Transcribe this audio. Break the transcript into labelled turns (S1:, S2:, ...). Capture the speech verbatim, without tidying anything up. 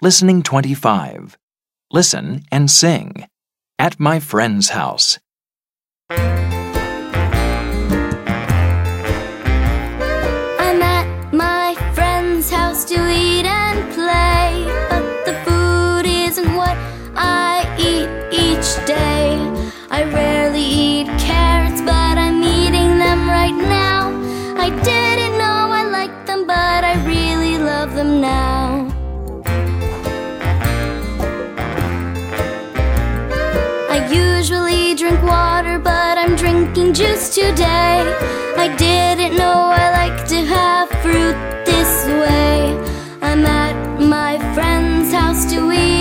S1: Listening twenty-five. Listen and sing. At my friend's house.
S2: I'm at my friend's house to eat and play, but the food isn't what I eat each day. I rarely eat carrots, but I'm eating them right now. I didn't know I liked them, but I really love them now. I usually drink water, but I'm drinking juice today. I didn't know I like to have fruit this way. I'm at my friend's house to eat